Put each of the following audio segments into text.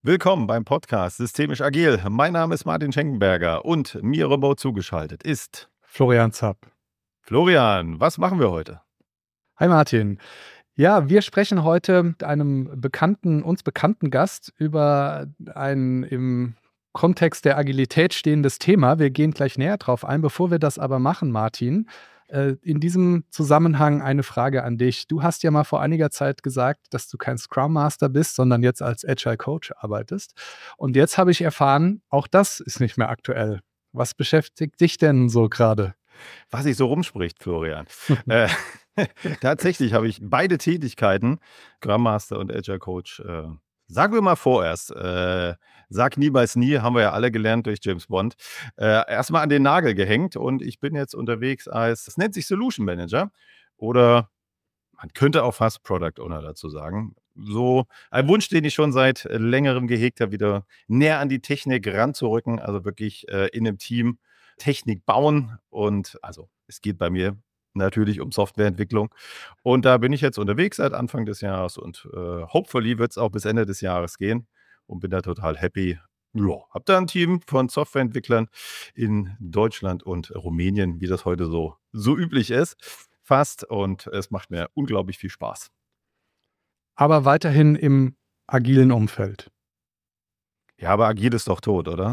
Willkommen beim Podcast Systemisch Agil. Mein Name ist Martin Schenkenberger und mir remote zugeschaltet ist Florian Zapp. Florian. Was machen wir heute? Hi Martin. Ja, wir sprechen heute mit einem uns bekannten Gast über ein im Kontext der Agilität stehendes Thema. Wir gehen gleich näher drauf ein. Bevor wir das aber machen, Martin, in diesem Zusammenhang eine Frage an dich. Du hast ja mal vor einiger Zeit gesagt, dass du kein Scrum Master bist, sondern jetzt als Agile Coach arbeitest. Und jetzt habe ich erfahren, auch das ist nicht mehr aktuell. Was beschäftigt dich denn so gerade? Was sich so rumspricht, Florian. Tatsächlich habe ich beide Tätigkeiten, Scrum Master und Agile Coach, sagen wir mal vorerst, sag niemals nie, haben wir ja alle gelernt durch James Bond, erstmal an den Nagel gehängt und ich bin jetzt unterwegs es nennt sich Solution Manager oder man könnte auch fast Product Owner dazu sagen. So ein Wunsch, den ich schon seit längerem gehegt habe, wieder näher an die Technik ranzurücken, also wirklich in einem Team Technik bauen und also es geht bei mir natürlich um Softwareentwicklung und da bin ich jetzt unterwegs seit Anfang des Jahres und hopefully wird es auch bis Ende des Jahres gehen und bin da total happy. Ja, habe da ein Team von Softwareentwicklern in Deutschland und Rumänien, wie das heute so üblich ist, fast und es macht mir unglaublich viel Spaß. Aber weiterhin im agilen Umfeld. Ja, aber agil ist doch tot, oder?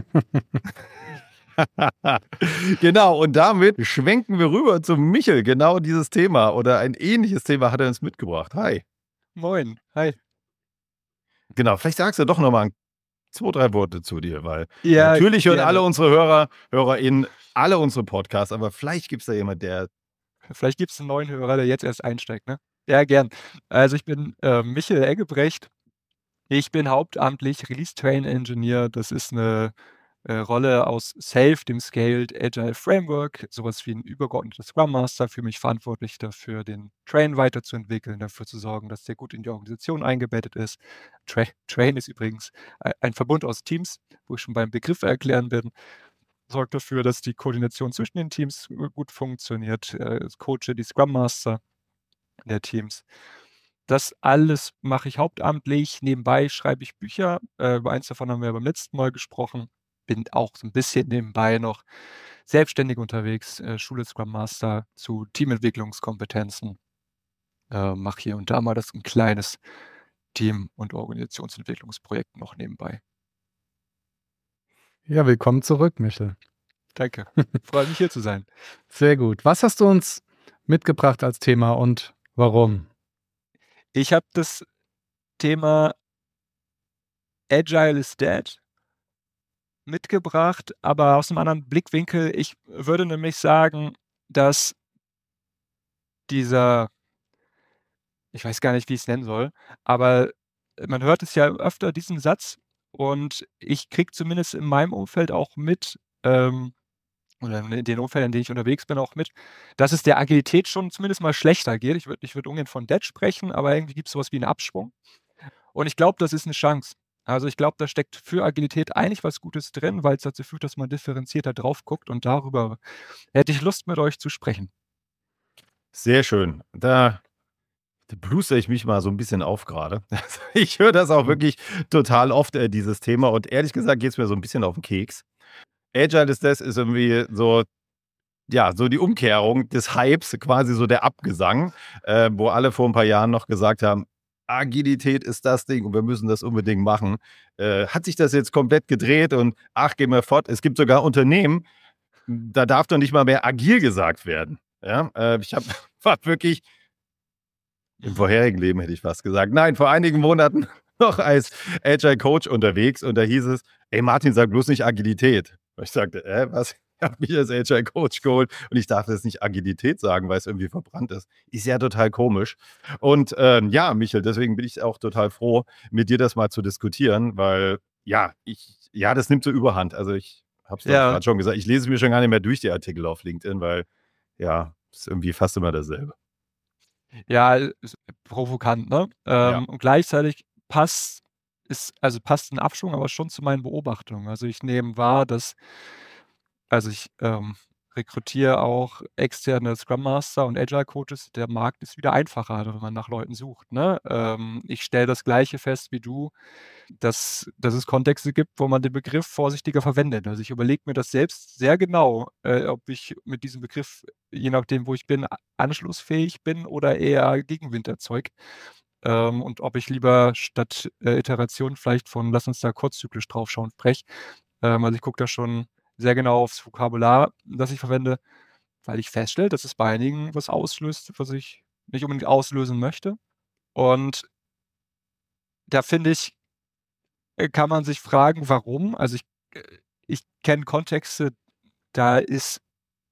Genau, und damit schwenken wir rüber zu Michel. Genau dieses Thema oder ein ähnliches Thema hat er uns mitgebracht. Hi. Moin, hi. Genau, vielleicht sagst du doch nochmal 2, 3 Worte zu dir, weil Ja, natürlich hören gerne. alle unsere HörerInnen alle unsere Podcasts, aber vielleicht gibt es da jemand, der... Vielleicht gibt es einen neuen Hörer, der jetzt erst einsteigt, ne? Ja, gern. Also ich bin Michael Eggebrecht. Ich bin hauptamtlich Release Train Engineer. Das ist eine Rolle aus SAFe, dem Scaled Agile Framework, sowas wie ein übergeordneter Scrum Master, für mich verantwortlich dafür, den Train weiterzuentwickeln, dafür zu sorgen, dass der gut in die Organisation eingebettet ist. Train ist übrigens ein Verbund aus Teams, wo ich schon beim Begriff erklären bin. Sorgt dafür, dass die Koordination zwischen den Teams gut funktioniert. Coache die Scrum Master der Teams. Das alles mache ich hauptamtlich. Nebenbei schreibe ich Bücher. Über eins davon haben wir beim letzten Mal gesprochen. Bin auch so ein bisschen nebenbei noch selbstständig unterwegs. Schule Scrum Master zu Teamentwicklungskompetenzen. Mache hier und da mal ein kleines Team- und Organisationsentwicklungsprojekt noch nebenbei. Ja, willkommen zurück, Michel. Danke. Freue mich, hier zu sein. Sehr gut. Was hast du uns mitgebracht als Thema und warum? Ich habe das Thema Agile is Dead mitgebracht, aber aus einem anderen Blickwinkel. Ich würde nämlich sagen, dass ich weiß gar nicht, wie ich es nennen soll, aber man hört es ja öfter, diesen Satz, und ich kriege zumindest in meinem Umfeld auch mit, oder in den Umfeldern, in denen ich unterwegs bin, auch mit, dass es der Agilität schon zumindest mal schlechter geht. Ich würde ungern von Dead sprechen, aber irgendwie gibt es sowas wie einen Abschwung. Und ich glaube, das ist eine Chance. Also ich glaube, da steckt für Agilität eigentlich was Gutes drin, weil es dazu führt, dass man differenzierter drauf guckt, und darüber hätte ich Lust, mit euch zu sprechen. Sehr schön. Da bluster ich mich mal so ein bisschen auf gerade. Ich höre das auch wirklich total oft, dieses Thema. Und ehrlich gesagt geht es mir so ein bisschen auf den Keks. Agile ist irgendwie so, ja, so die Umkehrung des Hypes, quasi so der Abgesang, wo alle vor ein paar Jahren noch gesagt haben, Agilität ist das Ding und wir müssen das unbedingt machen. Hat sich das jetzt komplett gedreht und gehen wir fort. Es gibt sogar Unternehmen, da darf doch nicht mal mehr agil gesagt werden. Ja, war wirklich im vorherigen Leben, hätte ich fast gesagt. Nein, vor einigen Monaten noch als Agile Coach unterwegs und da hieß es, ey Martin, sag bloß nicht Agilität. Und ich sagte, was? Ich habe mich als Agile Coach geholt und ich darf jetzt nicht Agilität sagen, weil es irgendwie verbrannt ist. Ist ja total komisch. Und ja, Michel, deswegen bin ich auch total froh, mit dir das mal zu diskutieren, weil das nimmt so Überhand. Also ich habe es gerade schon gesagt, ich lese mir schon gar nicht mehr durch die Artikel auf LinkedIn, weil ja, ist irgendwie fast immer dasselbe. Ja, ist provokant, ne? Und gleichzeitig passt ein Abschwung aber schon zu meinen Beobachtungen. Also ich nehme wahr, dass, ich rekrutiere auch externe Scrum Master und Agile Coaches. Der Markt ist wieder einfacher, wenn man nach Leuten sucht. Ne? Ich stelle das Gleiche fest wie du, dass es Kontexte gibt, wo man den Begriff vorsichtiger verwendet. Also ich überlege mir das selbst sehr genau, ob ich mit diesem Begriff, je nachdem, wo ich bin, anschlussfähig bin oder eher Gegenwind erzeuge. Und ob ich lieber statt Iteration vielleicht von lass uns da kurzzyklisch draufschauen spreche. Also ich gucke da schon sehr genau aufs Vokabular, das ich verwende, weil ich feststelle, dass es bei einigen was auslöst, was ich nicht unbedingt auslösen möchte. Und da finde ich, kann man sich fragen, warum. Also ich kenne Kontexte, da ist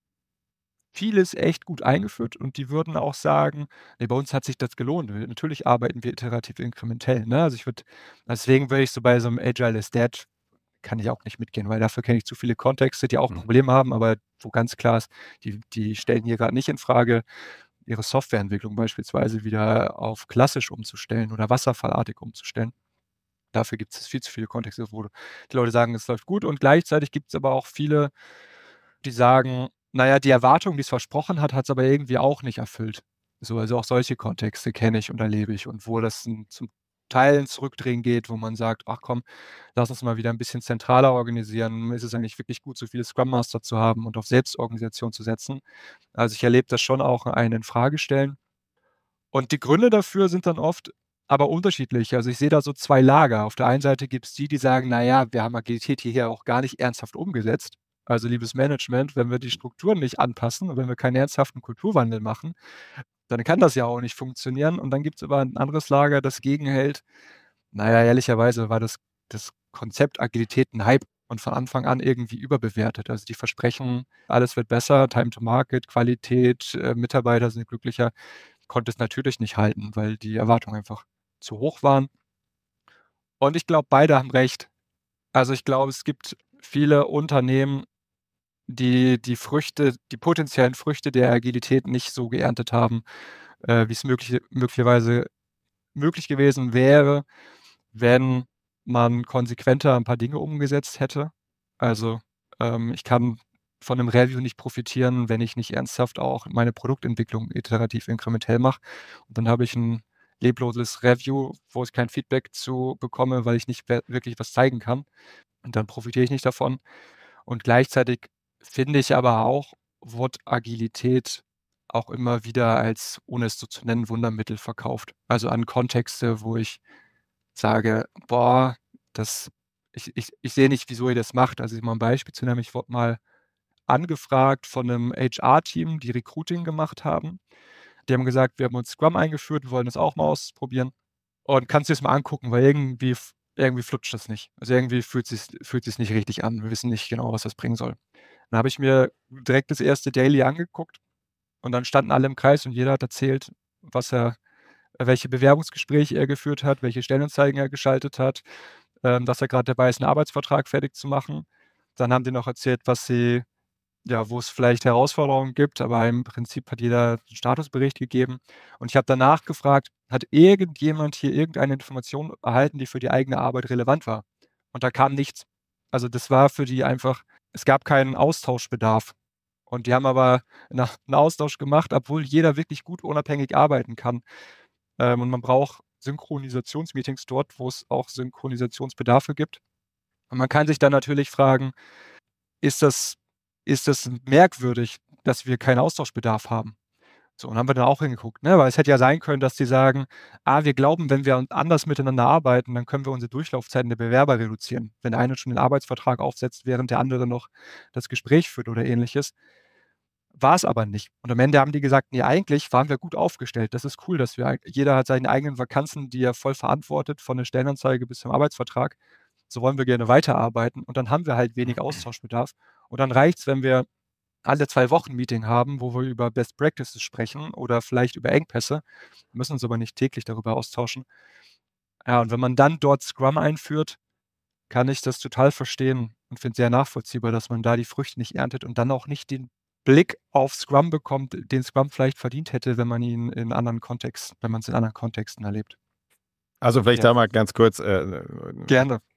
vieles echt gut eingeführt und die würden auch sagen, nee, bei uns hat sich das gelohnt. Natürlich arbeiten wir iterativ inkrementell. Ne? Also deswegen würde ich so bei so einem Agile is Dead, kann ich auch nicht mitgehen, weil dafür kenne ich zu viele Kontexte, die auch Probleme haben, aber wo ganz klar ist, die stellen hier gerade nicht in Frage, ihre Softwareentwicklung beispielsweise wieder auf klassisch umzustellen oder wasserfallartig umzustellen. Dafür gibt es viel zu viele Kontexte, wo die Leute sagen, es läuft gut und gleichzeitig gibt es aber auch viele, die sagen, naja, die Erwartung, die es versprochen hat, hat es aber irgendwie auch nicht erfüllt. So, also auch solche Kontexte kenne ich und erlebe ich und wo das zum Teil ins Zurückdrehen geht, wo man sagt, ach komm, lass uns mal wieder ein bisschen zentraler organisieren. Ist es eigentlich wirklich gut, so viele Scrum Master zu haben und auf Selbstorganisation zu setzen? Also ich erlebe das schon auch einen in Frage stellen. Und die Gründe dafür sind dann oft aber unterschiedlich. Also ich sehe da so zwei Lager. Auf der einen Seite gibt es die sagen, naja, wir haben Agilität hier auch gar nicht ernsthaft umgesetzt. Also liebes Management, wenn wir die Strukturen nicht anpassen und wenn wir keinen ernsthaften Kulturwandel machen, dann kann das ja auch nicht funktionieren. Und dann gibt es aber ein anderes Lager, das gegenhält. Naja, ehrlicherweise war das Konzept Agilität ein Hype und von Anfang an irgendwie überbewertet. Also die versprechen, alles wird besser, Time to Market, Qualität, Mitarbeiter sind glücklicher, konnte es natürlich nicht halten, weil die Erwartungen einfach zu hoch waren. Und ich glaube, beide haben recht. Also ich glaube, es gibt viele Unternehmen, die potenziellen Früchte der Agilität nicht so geerntet haben, wie es möglicherweise möglich gewesen wäre, wenn man konsequenter ein paar Dinge umgesetzt hätte. Also ich kann von einem Review nicht profitieren, wenn ich nicht ernsthaft auch meine Produktentwicklung iterativ inkrementell mache. Und dann habe ich ein lebloses Review, wo ich kein Feedback zu bekomme, weil ich nicht wirklich was zeigen kann. Und dann profitiere ich nicht davon. Und gleichzeitig finde ich aber auch, wird Agilität auch immer wieder als, ohne es so zu nennen, Wundermittel verkauft. Also an Kontexte, wo ich sage, boah, ich sehe nicht, wieso ihr das macht. Also mal ein Beispiel zu nennen, ich wurde mal angefragt von einem HR-Team, die Recruiting gemacht haben. Die haben gesagt, wir haben uns Scrum eingeführt, wir wollen das auch mal ausprobieren. Und kannst du es mal angucken, weil irgendwie flutscht das nicht. Also irgendwie fühlt es sich nicht richtig an. Wir wissen nicht genau, was das bringen soll. Dann habe ich mir direkt das erste Daily angeguckt und dann standen alle im Kreis und jeder hat erzählt, welche Bewerbungsgespräche er geführt hat, welche Stellenanzeigen er geschaltet hat, dass er gerade dabei ist, einen Arbeitsvertrag fertig zu machen. Dann haben die noch erzählt, wo es vielleicht Herausforderungen gibt, aber im Prinzip hat jeder einen Statusbericht gegeben. Und ich habe danach gefragt, hat irgendjemand hier irgendeine Information erhalten, die für die eigene Arbeit relevant war? Und da kam nichts. Also das war für die einfach, es gab keinen Austauschbedarf. Und die haben aber einen Austausch gemacht, obwohl jeder wirklich gut unabhängig arbeiten kann. Und man braucht Synchronisationsmeetings dort, wo es auch Synchronisationsbedarfe gibt. Und man kann sich dann natürlich fragen, ist das merkwürdig, dass wir keinen Austauschbedarf haben? So, und haben wir dann auch hingeguckt, ne? Weil es hätte ja sein können, dass die sagen, wir glauben, wenn wir anders miteinander arbeiten, dann können wir unsere Durchlaufzeiten der Bewerber reduzieren. Wenn der eine schon den Arbeitsvertrag aufsetzt, während der andere noch das Gespräch führt oder ähnliches. War es aber nicht. Und am Ende haben die gesagt, nee, eigentlich waren wir gut aufgestellt. Das ist cool, dass jeder hat seine eigenen Vakanzen, die er voll verantwortet, von der Stellenanzeige bis zum Arbeitsvertrag. So wollen wir gerne weiterarbeiten. Und dann haben wir halt wenig Austauschbedarf. Und dann reicht es, wenn wir alle 2 Wochen ein Meeting haben, wo wir über Best Practices sprechen oder vielleicht über Engpässe. Wir müssen uns aber nicht täglich darüber austauschen. Ja, und wenn man dann dort Scrum einführt, kann ich das total verstehen und finde sehr nachvollziehbar, dass man da die Früchte nicht erntet und dann auch nicht den Blick auf Scrum bekommt, den Scrum vielleicht verdient hätte, wenn man es in anderen Kontexten erlebt. Also vielleicht Ja. da mal ganz kurz, Gerne.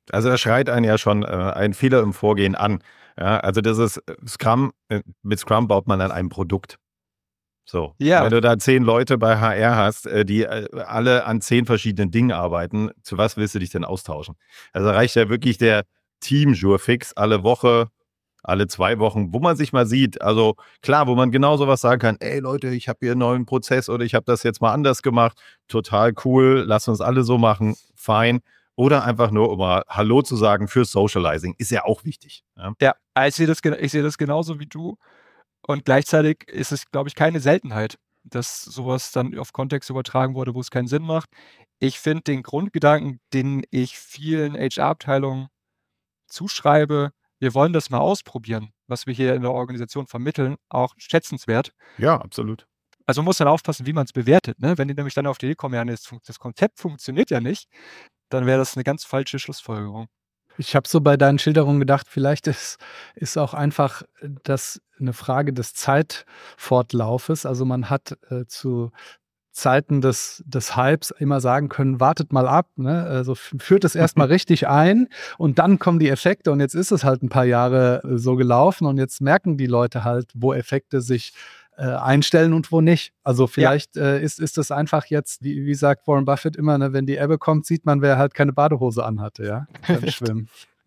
Also da schreit einen ja schon ein Fehler im Vorgehen an. Ja, also das ist Scrum, mit Scrum baut man dann ein Produkt. So, Ja, wenn du da 10 Leute bei HR hast, die alle an 10 verschiedenen Dingen arbeiten, zu was willst du dich denn austauschen? Also reicht ja wirklich der Team-Jour-Fix alle Woche, alle 2 Wochen, wo man sich mal sieht. Also klar, wo man genau sowas sagen kann, ey Leute, ich habe hier einen neuen Prozess oder ich habe das jetzt mal anders gemacht. Total cool, lass uns alle so machen, fein. Oder einfach nur, um mal Hallo zu sagen für Socializing, ist ja auch wichtig. Ja? ja, ich sehe das genauso wie du. Und gleichzeitig ist es, glaube ich, keine Seltenheit, dass sowas dann auf Kontext übertragen wurde, wo es keinen Sinn macht. Ich finde den Grundgedanken, den ich vielen HR-Abteilungen zuschreibe, wir wollen das mal ausprobieren, was wir hier in der Organisation vermitteln, auch schätzenswert. Ja, absolut. Also man muss dann aufpassen, wie man es bewertet. Ne? Wenn die nämlich dann auf die Idee kommen, ja, das Konzept funktioniert ja nicht, dann wäre das eine ganz falsche Schlussfolgerung. Ich habe so bei deinen Schilderungen gedacht, vielleicht ist auch einfach das eine Frage des Zeitfortlaufes. Also man hat zu Zeiten des Hypes immer sagen können, wartet mal ab, ne? Also führt es erstmal richtig ein und dann kommen die Effekte und jetzt ist es halt ein paar Jahre so gelaufen und jetzt merken die Leute halt, wo Effekte sich einstellen und wo nicht. Also vielleicht ist das einfach jetzt, wie sagt Warren Buffett immer, ne, wenn die Ebbe kommt, sieht man, wer halt keine Badehose anhatte, ja, beim Schwimmen.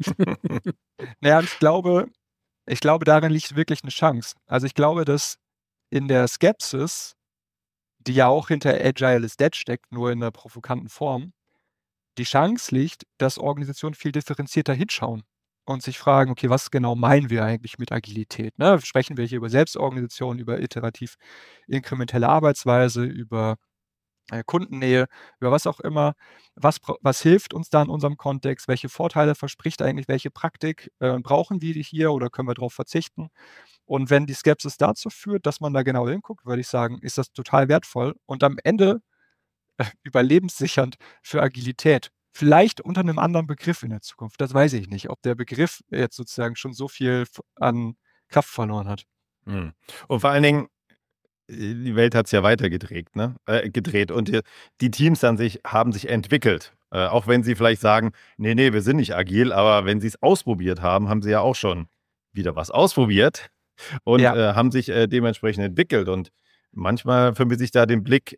Naja, ich glaube, darin liegt wirklich eine Chance. Also ich glaube, dass in der Skepsis, die ja auch hinter Agile is Dead steckt, nur in einer provokanten Form, die Chance liegt, dass Organisationen viel differenzierter hinschauen und sich fragen, okay, was genau meinen wir eigentlich mit Agilität? Ne? Sprechen wir hier über Selbstorganisation, über iterativ inkrementelle Arbeitsweise, über Kundennähe, über was auch immer. Was hilft uns da in unserem Kontext? Welche Vorteile verspricht eigentlich welche Praktik? Brauchen wir die hier oder können wir darauf verzichten? Und wenn die Skepsis dazu führt, dass man da genau hinguckt, würde ich sagen, ist das total wertvoll und am Ende überlebenssichernd für Agilität. Vielleicht unter einem anderen Begriff in der Zukunft. Das weiß ich nicht, ob der Begriff jetzt sozusagen schon so viel an Kraft verloren hat. Und vor allen Dingen, die Welt hat es ja weitergedreht, ne? Gedreht. Und die Teams an sich haben sich entwickelt. Auch wenn sie vielleicht sagen, nee, wir sind nicht agil, aber wenn sie es ausprobiert haben, haben sie ja auch schon wieder was ausprobiert und Ja. haben sich dementsprechend entwickelt. Und manchmal vermisse ich da den Blick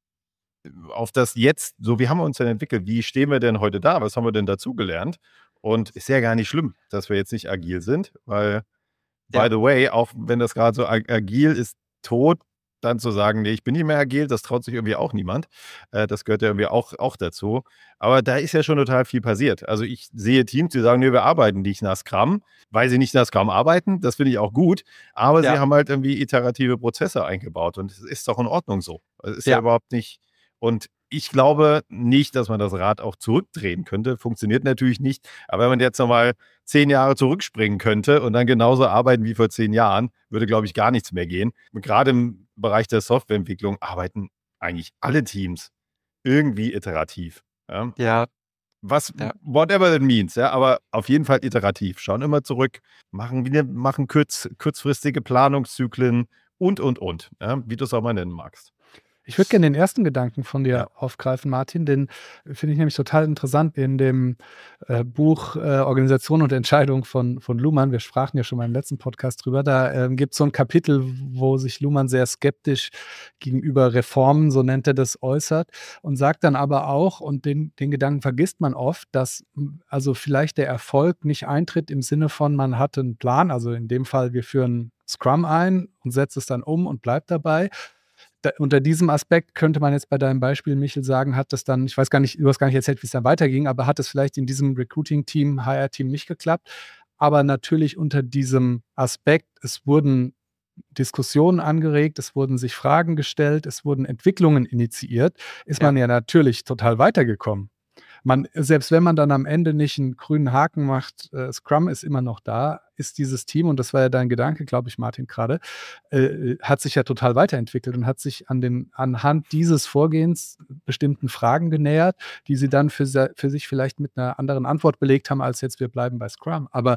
auf das Jetzt, so wie haben wir uns denn entwickelt? Wie stehen wir denn heute da? Was haben wir denn dazugelernt? Und ist ja gar nicht schlimm, dass wir jetzt nicht agil sind, weil, by the way, auch wenn das gerade so agil ist, tot, dann zu sagen, nee, ich bin nicht mehr agil, das traut sich irgendwie auch niemand. Das gehört ja irgendwie auch dazu. Aber da ist ja schon total viel passiert. Also ich sehe Teams, die sagen, nee, wir arbeiten nicht nach Scrum, weil sie nicht nach Scrum arbeiten. Das finde ich auch gut. Aber sie haben halt irgendwie iterative Prozesse eingebaut und es ist doch in Ordnung so. Es ist ja überhaupt nicht. Und ich glaube nicht, dass man das Rad auch zurückdrehen könnte. Funktioniert natürlich nicht. Aber wenn man jetzt nochmal 10 Jahre zurückspringen könnte und dann genauso arbeiten wie vor 10 Jahren, würde, glaube ich, gar nichts mehr gehen. Und gerade im Bereich der Softwareentwicklung arbeiten eigentlich alle Teams irgendwie iterativ. Ja. Whatever that means, ja, aber auf jeden Fall iterativ. Schauen immer zurück, machen kurzfristige Planungszyklen und, wie du es auch mal nennen magst. Ich würde gerne den ersten Gedanken von dir aufgreifen, Martin, den finde ich nämlich total interessant in dem Buch Organisation und Entscheidung von Luhmann. Wir sprachen ja schon mal im letzten Podcast drüber. Da gibt es so ein Kapitel, wo sich Luhmann sehr skeptisch gegenüber Reformen, so nennt er das, äußert und sagt dann aber auch, und den Gedanken vergisst man oft, dass also vielleicht der Erfolg nicht eintritt im Sinne von, man hat einen Plan, also in dem Fall, wir führen Scrum ein und setzen es dann um und bleibt dabei. Unter diesem Aspekt könnte man jetzt bei deinem Beispiel, Michel, sagen, hat das dann, ich weiß gar nicht, du hast gar nicht erzählt, wie es dann weiterging, aber hat es vielleicht in diesem Recruiting-Team, HR-Team nicht geklappt. Aber natürlich unter diesem Aspekt, es wurden Diskussionen angeregt, es wurden sich Fragen gestellt, es wurden Entwicklungen initiiert, ist man ja natürlich total weitergekommen. Selbst wenn man dann am Ende nicht einen grünen Haken macht, Scrum ist immer noch da, ist dieses Team, und das war ja dein Gedanke, glaube ich, Martin, gerade, hat sich ja total weiterentwickelt und hat sich anhand dieses Vorgehens bestimmten Fragen genähert, die sie dann für sich vielleicht mit einer anderen Antwort belegt haben, als jetzt wir bleiben bei Scrum. Aber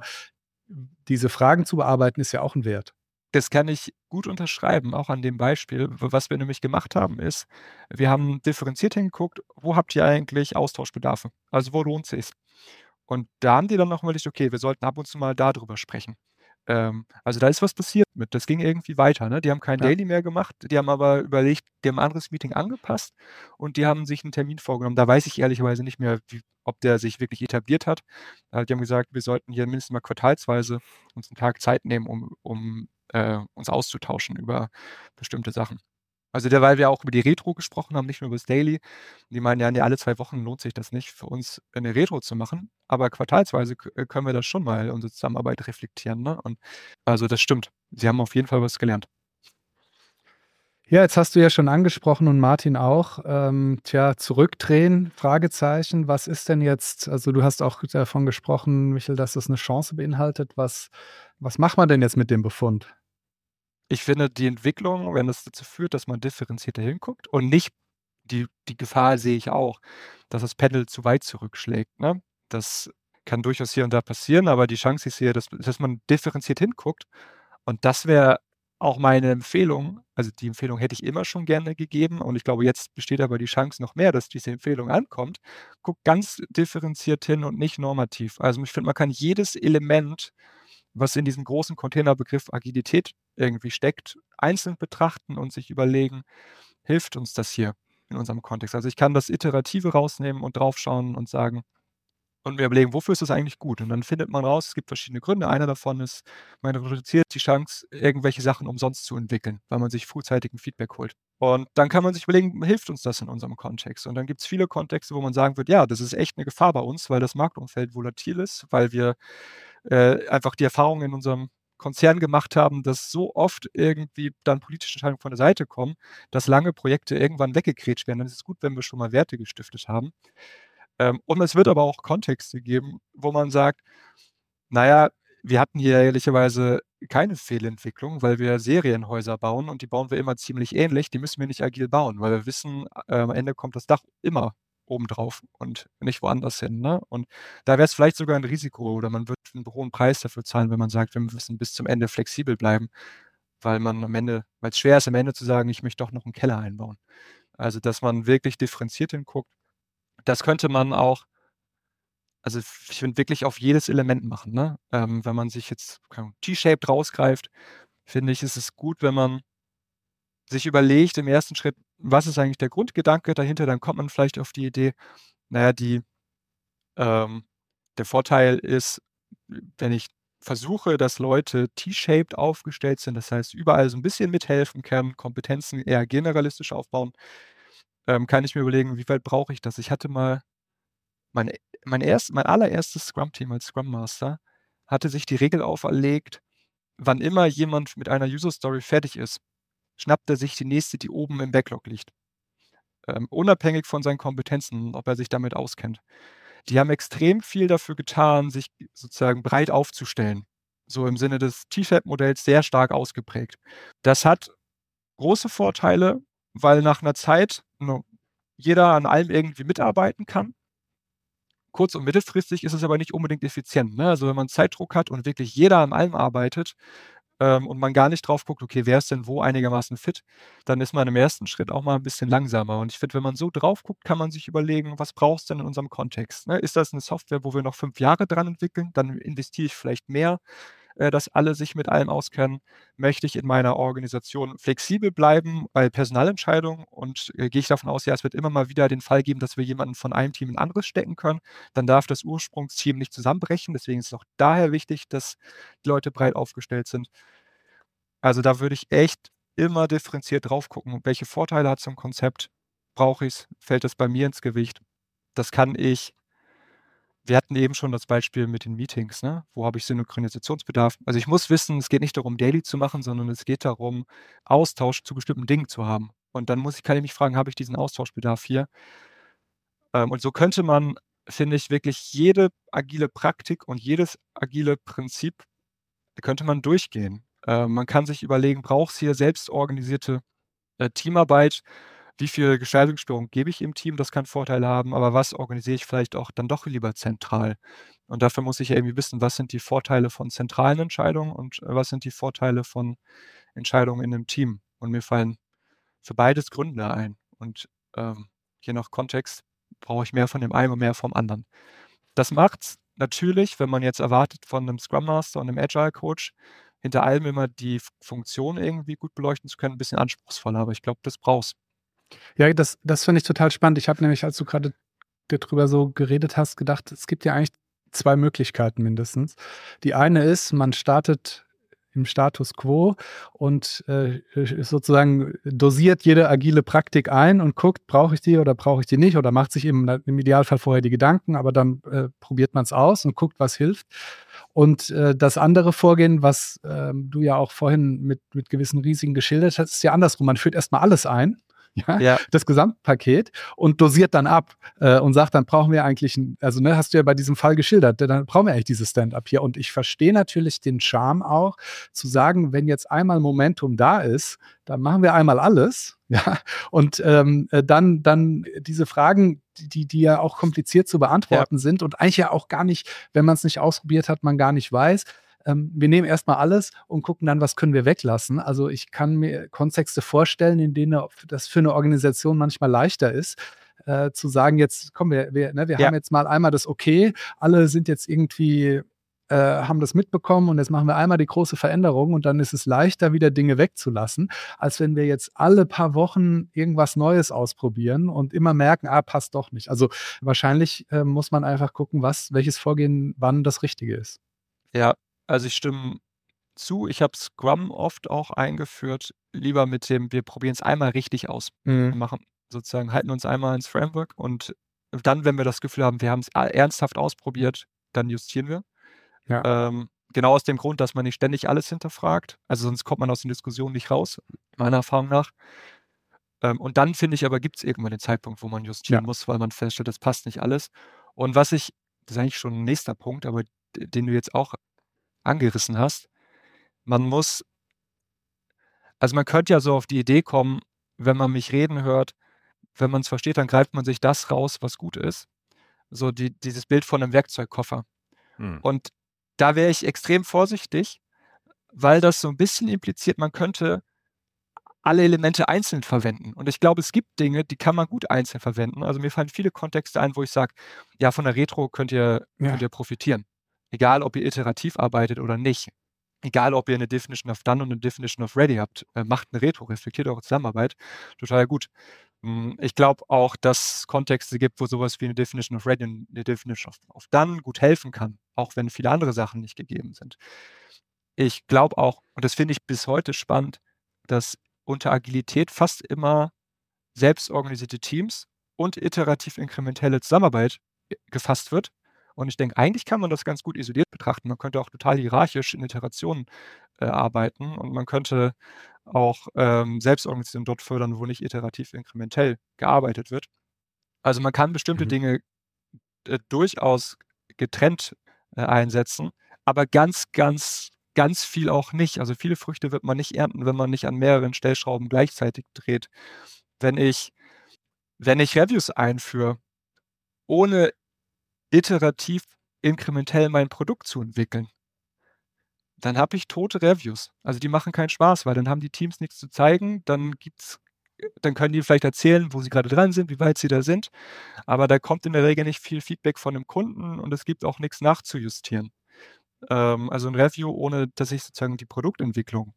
diese Fragen zu bearbeiten, ist ja auch ein Wert. Das kann ich gut unterschreiben, auch an dem Beispiel. Was wir nämlich gemacht haben, ist, wir haben differenziert hingeguckt, wo habt ihr eigentlich Austauschbedarfe? Also wo lohnt es sich? Und da haben die dann noch überlegt, okay, wir sollten ab und zu mal darüber sprechen. Also da ist was passiert mit. Das ging irgendwie weiter. Ne? Die haben kein Ja. Daily mehr gemacht, die haben aber überlegt, die haben ein anderes Meeting angepasst und die haben sich einen Termin vorgenommen. Da weiß ich ehrlicherweise nicht mehr, ob der sich wirklich etabliert hat. Die haben gesagt, wir sollten hier mindestens mal quartalsweise uns einen Tag Zeit nehmen, um uns auszutauschen über bestimmte Sachen. Also weil wir auch über die Retro gesprochen haben, nicht nur über das Daily. Die meinen ja, nee, alle 2 Wochen lohnt sich das nicht für uns, eine Retro zu machen, aber quartalsweise können wir das schon mal unsere Zusammenarbeit reflektieren, ne? Und also das stimmt. Sie haben auf jeden Fall was gelernt. Ja, jetzt hast du ja schon angesprochen und Martin auch. Zurückdrehen, Fragezeichen. Was ist denn jetzt, also du hast auch davon gesprochen, Michael, dass das eine Chance beinhaltet. Was macht man denn jetzt mit dem Befund? Ich finde die Entwicklung, wenn das dazu führt, dass man differenzierter hinguckt und nicht die Gefahr sehe ich auch, dass das Pendel zu weit zurückschlägt, ne? Das kann durchaus hier und da passieren, aber die Chance, ich sehe, dass man differenziert hinguckt und das wäre auch meine Empfehlung. Also, die Empfehlung hätte ich immer schon gerne gegeben und ich glaube, jetzt besteht aber die Chance noch mehr, dass diese Empfehlung ankommt. Guckt ganz differenziert hin und nicht normativ. Also, ich finde, man kann jedes Element, was in diesem großen Containerbegriff Agilität irgendwie steckt, einzeln betrachten und sich überlegen: „Hilft uns das hier in unserem Kontext?“ Also, ich kann das Iterative rausnehmen und draufschauen und sagen und mir überlegen, wofür ist das eigentlich gut? Und dann findet man raus, es gibt verschiedene Gründe. Einer davon ist, man reduziert die Chance, irgendwelche Sachen umsonst zu entwickeln, weil man sich frühzeitig 'n Feedback holt. Und dann kann man sich überlegen, hilft uns das in unserem Kontext? Und dann gibt's viele Kontexte, wo man sagen wird: „Ja, das ist echt 'ne Gefahr bei uns, weil das Marktumfeld volatil ist, weil wir, einfach die Erfahrung in unserem Konzern gemacht haben, dass so oft irgendwie dann politische Entscheidungen von der Seite kommen, dass lange Projekte irgendwann weggegrätscht werden. Dann ist es gut, wenn wir schon mal Werte gestiftet haben.“ Und es wird aber auch Kontexte geben, wo man sagt: „Na ja, wir hatten hier ehrlicherweise keine Fehlentwicklung, weil wir Serienhäuser bauen und die bauen wir immer ziemlich ähnlich. Die müssen wir nicht agil bauen, weil wir wissen, am Ende kommt das Dach immer obendrauf und nicht woanders hin“, ne? Und da wäre es vielleicht sogar 'n Risiko oder man wird 'n hohen Preis dafür zahlen, wenn man sagt, wir müssen bis zum Ende flexibel bleiben, weil's schwer ist, am Ende zu sagen: „Ich möchte doch noch 'n Keller einbauen.“ Also, dass man wirklich differenziert hinguckt. Das könnte man auch also, ich finde wirklich auf jedes Element machen, ne? Wenn man sich jetzt, keine Ahnung, T-shaped rausgreift, finde ich, ist es gut, wenn man sich überlegt im ersten Schritt, was ist eigentlich der Grundgedanke dahinter? Dann kommt man vielleicht auf die Idee, na ja, ähm der Vorteil ist, wenn ich versuche, dass Leute T-shaped aufgestellt sind, das heißt, überall so 'n bisschen mithelfen können, Kompetenzen eher generalistisch aufbauen, kann ich mir überlegen, wie weit brauche ich das? Ich hatte mal mein mein allererstes Scrum-Team als Scrum Master hatte sich die Regel auferlegt, wann immer jemand mit einer User Story fertig ist, schnappt er sich die nächste, die oben im Backlog liegt, unabhängig von seinen Kompetenzen, ob er sich damit auskennt. Die haben extrem viel dafür getan, sich sozusagen breit aufzustellen, so im Sinne des T-Shape-Modells sehr stark ausgeprägt. Das hat große Vorteile, weil nach 'ner Zeit, ne, jeder an allem irgendwie mitarbeiten kann. Kurz und mittelfristig ist es aber nicht unbedingt effizient, ne? Also, wenn man Zeitdruck hat und wirklich jeder an allem arbeitet, und man gar nicht drauf guckt: „Okay, wer ist denn wo einigermaßen fit?“ Dann ist man im ersten Schritt auch mal 'n bisschen langsamer. Und ich finde, wenn man so drauf guckt, kann man sich überlegen: „Was braucht's denn in unserem Kontext?“ Ne? Ist das 'ne Software, wo wir noch 5 Jahre dran entwickeln? Dann investiere ich vielleicht mehr, dass alle sich mit allem auskennen. Möchte ich in meiner Organisation flexibel bleiben bei Personalentscheidungen und, gehe ich davon aus, ja, es wird immer mal wieder den Fall geben, dass wir jemanden von einem Team in 'n anderes stecken können, dann darf das Ursprungsteam nicht zusammenbrechen. Deswegen ist es auch daher wichtig, dass die Leute breit aufgestellt sind. Also, da würde ich echt immer differenziert drauf gucken, welche Vorteile hat so 'n Konzept? Brauche ich's? Fällt das bei mir ins Gewicht? Das kann ich Wir hatten eben schon das Beispiel mit den Meetings, ne? Wo habe ich Synchronisationsbedarf? Also, ich muss wissen, es geht nicht darum, Daily zu machen, sondern es geht darum, Austausch zu bestimmten Dingen zu haben. Und dann kann ich mich fragen: „Habe ich diesen Austauschbedarf hier?“ Und so könnte man, finde ich, wirklich jede agile Praktik und jedes agile Prinzip könnte man durchgehen. Man kann sich überlegen, braucht's hier selbstorganisierte, Teamarbeit? Wie viel Gestaltungsspielraum gebe ich im Team? Das kann Vorteile haben, aber was organisiere ich vielleicht auch dann doch lieber zentral? Und dafür muss ich ja irgendwie wissen, was sind die Vorteile von zentralen Entscheidungen und, was sind die Vorteile von Entscheidungen in 'nem Team? Und mir fallen für beides Gründe ein. Und, je nach Kontext brauche ich mehr von dem einen und mehr vom anderen. Das macht's natürlich, wenn man jetzt erwartet von einem Scrum Master und einem Agile Coach, hinter allem immer die Funktion irgendwie gut beleuchten zu können, ein bisschen anspruchsvoller, aber ich glaube, das brauchst. Ja, das finde ich total spannend. Ich habe nämlich, als du gerade darüber so geredet hast, gedacht, es gibt ja eigentlich 2 Möglichkeiten mindestens. Die eine ist, man startet im Status quo und sozusagen dosiert jede agile Praktik ein und guckt, brauche ich die oder brauche ich die nicht, oder macht sich eben im Idealfall vorher die Gedanken, aber dann probiert man es aus und guckt, was hilft. Und das andere Vorgehen, was du ja auch vorhin mit gewissen Risiken geschildert hast, ist ja andersrum. Man führt erstmal alles ein, ja, Ja, das Gesamtpaket, und dosiert dann ab und sagt, dann brauchen wir eigentlich, also hast du ja bei diesem Fall geschildert, dann brauchen wir eigentlich dieses Stand-up hier. Und ich verstehe natürlich den Charme auch, zu sagen, wenn jetzt einmal Momentum da ist, dann machen wir einmal alles, ja, und dann diese Fragen, die ja auch kompliziert zu beantworten sind und eigentlich ja auch gar nicht, wenn man es nicht ausprobiert hat, man gar nicht weiß. Wir nehmen erstmal alles und gucken dann, was können wir weglassen. Also ich kann mir Kontexte vorstellen, in denen das für eine Organisation manchmal leichter ist, zu sagen, jetzt kommen wir Ja. haben jetzt mal einmal das Okay, alle sind jetzt irgendwie haben das mitbekommen und jetzt machen wir einmal die große Veränderung und dann ist es leichter, wieder Dinge wegzulassen, als wenn wir jetzt alle paar Wochen irgendwas Neues ausprobieren und immer merken, passt doch nicht. Also wahrscheinlich muss man einfach gucken, welches Vorgehen wann das Richtige ist. Ja, also ich stimme zu. Ich habe Scrum oft auch eingeführt, lieber mit dem, wir probieren es einmal richtig aus. Wir machen sozusagen, halten uns einmal ins Framework und dann, wenn wir das Gefühl haben, wir haben es ernsthaft ausprobiert, dann justieren wir. Ja. Genau aus dem Grund, dass man nicht ständig alles hinterfragt. Also sonst kommt man aus den Diskussionen nicht raus, meiner Erfahrung nach. Und dann, finde ich aber, gibt es irgendwann den Zeitpunkt, wo man justieren muss, weil man feststellt, das passt nicht alles. Und das ist eigentlich schon ein nächster Punkt, aber den du jetzt auch angerissen hast, man könnte ja so auf die Idee kommen, wenn man mich reden hört, wenn man es versteht, dann greift man sich das raus, was gut ist. So dieses Bild von einem Werkzeugkoffer. Und da wäre ich extrem vorsichtig, weil das so ein bisschen impliziert, man könnte alle Elemente einzeln verwenden. Und ich glaube, es gibt Dinge, die kann man gut einzeln verwenden. Also mir fallen viele Kontexte ein, wo ich sage, ja, von der Retro könnt ihr profitieren. Egal, ob ihr iterativ arbeitet oder nicht. Egal, ob ihr eine Definition of Done und eine Definition of Ready habt. Macht eine Retro, reflektiert eure Zusammenarbeit. Total gut. Ich glaube auch, dass es Kontexte gibt, wo sowas wie eine Definition of Ready und eine Definition of Done gut helfen kann, auch wenn viele andere Sachen nicht gegeben sind. Ich glaube auch, und das finde ich bis heute spannend, dass unter Agilität fast immer selbstorganisierte Teams und iterativ inkrementelle Zusammenarbeit gefasst wird. Und ich denke, eigentlich kann man das ganz gut isoliert betrachten. Man könnte auch total hierarchisch in Iterationen arbeiten und man könnte auch Selbstorganisation dort fördern, wo nicht iterativ inkrementell gearbeitet wird. Also man kann bestimmte Dinge durchaus getrennt einsetzen, aber ganz, ganz, ganz viel auch nicht. Also viele Früchte wird man nicht ernten, wenn man nicht an mehreren Stellschrauben gleichzeitig dreht. Wenn ich Reviews einführe, ohne iterativ inkrementell mein Produkt zu entwickeln, dann habe ich tote Reviews. Also die machen keinen Spaß, weil dann haben die Teams nichts zu zeigen, dann können die vielleicht erzählen, wo sie gerade dran sind, wie weit sie da sind, aber da kommt in der Regel nicht viel Feedback von dem Kunden und es gibt auch nichts nachzujustieren. Also ein Review, ohne dass ich sozusagen die Produktentwicklung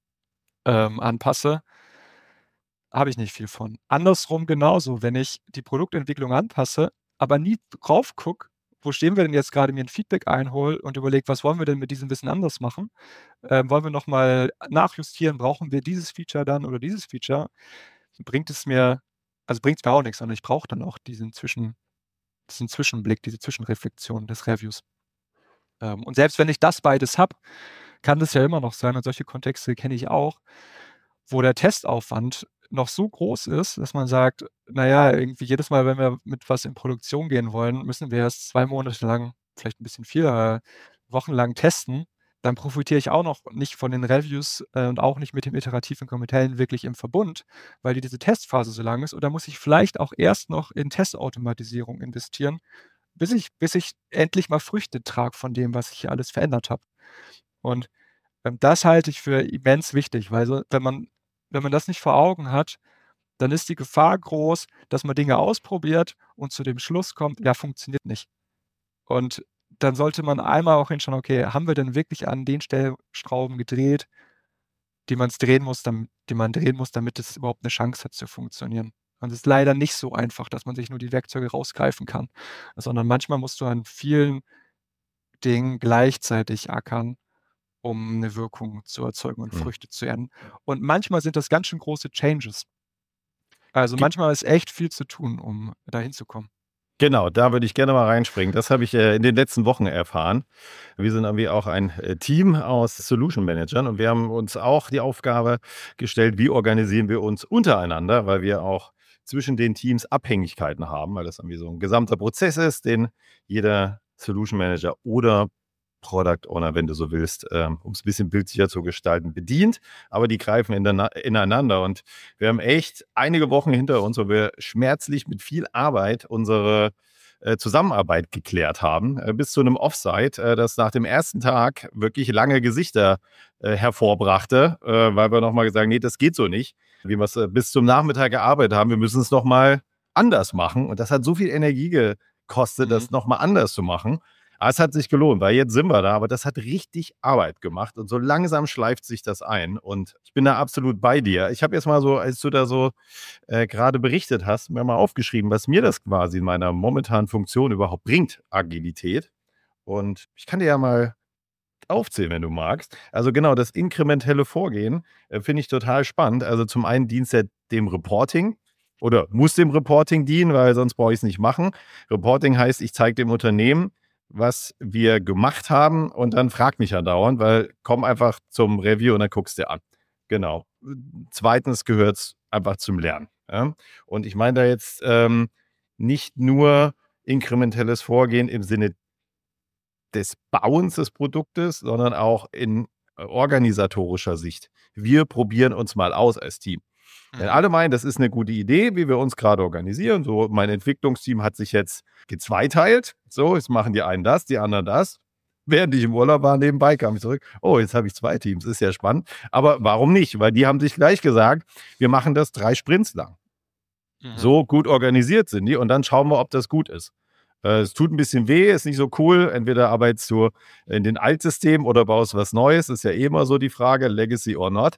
anpasse, habe ich nicht viel von. Andersrum genauso, wenn ich die Produktentwicklung anpasse, aber nie drauf gucke, wo stehen wir denn jetzt gerade, mir ein Feedback einhole und überlege, was wollen wir denn mit diesem Wissen anders machen? Wollen wir nochmal nachjustieren? Brauchen wir dieses Feature dann oder dieses Feature? Bringt es mir auch nichts, sondern ich brauche dann auch diesen Zwischenblick, diese Zwischenreflexion des Reviews. Und selbst wenn ich das beides habe, kann das ja immer noch sein, und solche Kontexte kenne ich auch, wo der Testaufwand noch so groß ist, dass man sagt, naja, irgendwie jedes Mal, wenn wir mit was in Produktion gehen wollen, müssen wir erst 2 Monate lang, vielleicht ein bisschen viel, wochenlang testen. Dann profitiere ich auch noch nicht von den Reviews und auch nicht mit dem iterativen Inkrementellen wirklich im Verbund, weil diese Testphase so lang ist. Oder muss ich vielleicht auch erst noch in Testautomatisierung investieren, bis ich endlich mal Früchte trage von dem, was ich hier alles verändert habe. Und das halte ich für immens wichtig, weil wenn man das nicht vor Augen hat, dann ist die Gefahr groß, dass man Dinge ausprobiert und zu dem Schluss kommt, ja, funktioniert nicht. Und dann sollte man einmal auch hinschauen, okay, haben wir denn wirklich an den Stellschrauben gedreht, die man drehen muss, damit es überhaupt eine Chance hat zu funktionieren. Und es ist leider nicht so einfach, dass man sich nur die Werkzeuge rausgreifen kann, sondern manchmal musst du an vielen Dingen gleichzeitig ackern, um eine Wirkung zu erzeugen und Früchte zu ernten. Und manchmal sind das ganz schön große Changes. Also manchmal ist echt viel zu tun, um da hinzukommen. Genau, da würde ich gerne mal reinspringen. Das habe ich in den letzten Wochen erfahren. Wir sind irgendwie auch ein Team aus Solution Managern und wir haben uns auch die Aufgabe gestellt, wie organisieren wir uns untereinander, weil wir auch zwischen den Teams Abhängigkeiten haben, weil das irgendwie so ein gesamter Prozess ist, den jeder Solution Manager oder Product Owner, wenn du so willst, um es ein bisschen bildsicher zu gestalten, bedient. Aber die greifen ineinander. Und wir haben echt einige Wochen hinter uns, wo wir schmerzlich mit viel Arbeit unsere Zusammenarbeit geklärt haben, bis zu einem Offsite, das nach dem ersten Tag wirklich lange Gesichter hervorbrachte, weil wir nochmal gesagt haben, nee, das geht so nicht. Wie wir es bis zum Nachmittag gearbeitet haben, wir müssen es nochmal anders machen. Und das hat so viel Energie gekostet, das nochmal anders zu machen. Aber es hat sich gelohnt, weil jetzt sind wir da, aber das hat richtig Arbeit gemacht und so langsam schleift sich das ein und ich bin da absolut bei dir. Ich habe jetzt mal so, als du da so gerade berichtet hast, mir mal aufgeschrieben, was mir das quasi in meiner momentanen Funktion überhaupt bringt, Agilität. Und ich kann dir ja mal aufzählen, wenn du magst. Also genau, das inkrementelle Vorgehen finde ich total spannend. Also zum einen dient es dem Reporting oder muss dem Reporting dienen, weil sonst brauche ich es nicht machen. Reporting heißt, ich zeige dem Unternehmen, was wir gemacht haben und dann frag mich ja dauernd, weil komm einfach zum Review und dann guckst du dir an. Genau. Zweitens gehört es einfach zum Lernen. Ja? Und ich meine da jetzt nicht nur inkrementelles Vorgehen im Sinne des Bauens des Produktes, sondern auch in organisatorischer Sicht. Wir probieren uns mal aus als Team. Denn alle meinen, das ist eine gute Idee, wie wir uns gerade organisieren. So, mein Entwicklungsteam hat sich jetzt gezweiteilt. So, jetzt machen die einen das, die anderen das. Während ich im Urlaub war, nebenbei kam ich zurück. Oh, jetzt habe ich 2 Teams, ist ja spannend. Aber warum nicht? Weil die haben sich gleich gesagt, wir machen das 3 Sprints lang. So gut organisiert sind die und dann schauen wir, ob das gut ist. Es tut ein bisschen weh, ist nicht so cool. Entweder arbeitest du in den Altsystemen oder baust was Neues. Ist ja eh immer so die Frage, Legacy or not.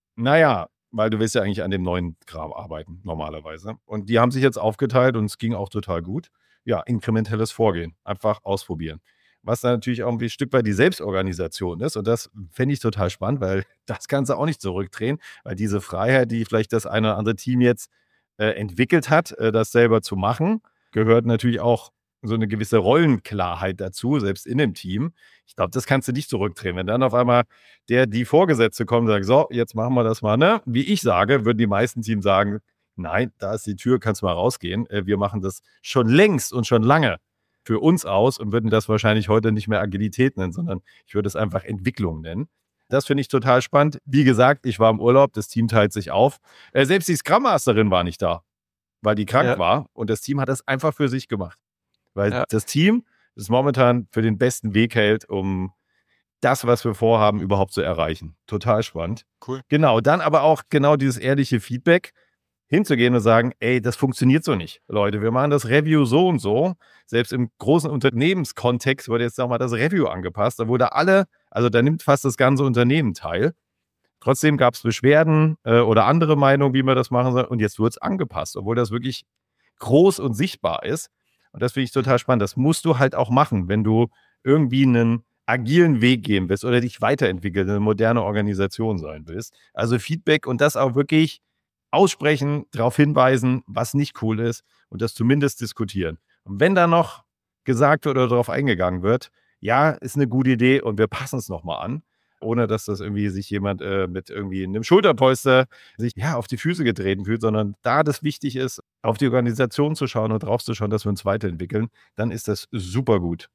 Naja, weil du willst ja eigentlich an dem neuen Kram arbeiten, normalerweise. Und die haben sich jetzt aufgeteilt und es ging auch total gut. Ja, inkrementelles Vorgehen. Einfach ausprobieren. Was dann natürlich auch ein Stück weit die Selbstorganisation ist. Und das fände ich total spannend, weil das kannst du auch nicht zurückdrehen, weil diese Freiheit, die vielleicht das eine oder andere Team jetzt entwickelt hat, das selber zu machen, gehört natürlich auch so eine gewisse Rollenklarheit dazu, selbst in dem Team. Ich glaube, das kannst du nicht zurückdrehen. Wenn dann auf einmal die Vorgesetzte kommt und sagt, so, jetzt machen wir das mal, ne? Wie ich sage, würden die meisten Teams sagen, nein, da ist die Tür, kannst du mal rausgehen. Wir machen das schon längst und schon lange für uns aus und würden das wahrscheinlich heute nicht mehr Agilität nennen, sondern ich würde es einfach Entwicklung nennen. Das finde ich total spannend. Wie gesagt, ich war im Urlaub, das Team teilt sich auf. Selbst die Scrum Masterin war nicht da, weil die krank war und das Team hat das einfach für sich gemacht. Weil das Team ist momentan für den besten Weg hält, um das, was wir vorhaben, überhaupt zu erreichen. Total spannend. Cool. Genau, dann aber auch genau dieses ehrliche Feedback hinzugehen und sagen, ey, das funktioniert so nicht. Leute, wir machen das Review so und so. Selbst im großen Unternehmenskontext wurde jetzt nochmal das Review angepasst. Da wurde da nimmt fast das ganze Unternehmen teil. Trotzdem gab es Beschwerden oder andere Meinungen, wie man das machen soll. Und jetzt wird es angepasst, obwohl das wirklich groß und sichtbar ist. Und das finde ich total spannend. Das musst du halt auch machen, wenn du irgendwie einen agilen Weg gehen willst oder dich weiterentwickeln, eine moderne Organisation sein willst. Also Feedback und das auch wirklich aussprechen, darauf hinweisen, was nicht cool ist und das zumindest diskutieren. Und wenn da noch gesagt wird oder darauf eingegangen wird, ja, ist eine gute Idee und wir passen es nochmal an, ohne dass das irgendwie sich jemand mit irgendwie einem Schulterpolster sich auf die Füße getreten fühlt, sondern da das wichtig ist, auf die Organisation zu schauen und drauf zu schauen, dass wir uns weiterentwickeln, dann ist das super gut.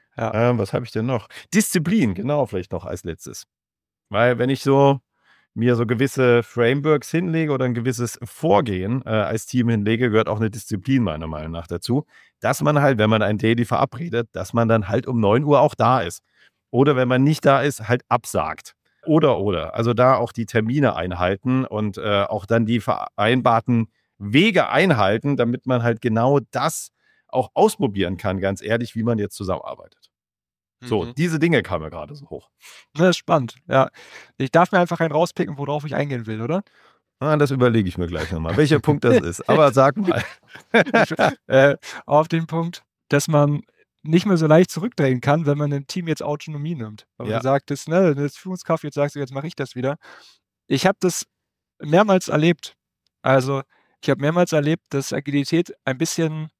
Ja. Was habe ich denn noch? Disziplin, genau, vielleicht noch als letztes. Weil wenn ich mir so gewisse Frameworks hinlege oder ein gewisses Vorgehen als Team hinlege, gehört auch eine Disziplin meiner Meinung nach dazu, dass man halt, wenn man ein Daily verabredet, dass man dann halt um 9 Uhr auch da ist. Oder wenn man nicht da ist, halt absagt. Oder. Also da auch die Termine einhalten und auch dann die vereinbarten Wege einhalten, damit man halt genau das auch ausprobieren kann, ganz ehrlich, wie man jetzt zusammenarbeitet. So, Mhm. diese Dinge kamen mir gerade so hoch. Das ist spannend, ja. Ich darf mir einfach einen rauspicken, worauf ich eingehen will, oder? Das überlege ich mir gleich nochmal, welcher Punkt das ist. Aber sag mal. Auf den Punkt, dass man nicht mehr so leicht zurückdrehen kann, wenn man dem Team jetzt Autonomie nimmt. Weil Ja. du sagtest, ne, du bist Führungskraft, jetzt sagst du, jetzt mache ich das wieder. Ich habe das mehrmals erlebt. Also, ich habe mehrmals erlebt, dass Agilität ein bisschen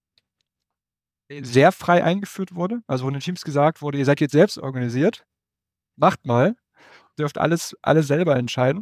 sehr frei eingeführt wurde. Also, wo den Teams gesagt wurde: „Ihr seid jetzt selbst organisiert, macht mal, dürft alles selber entscheiden.“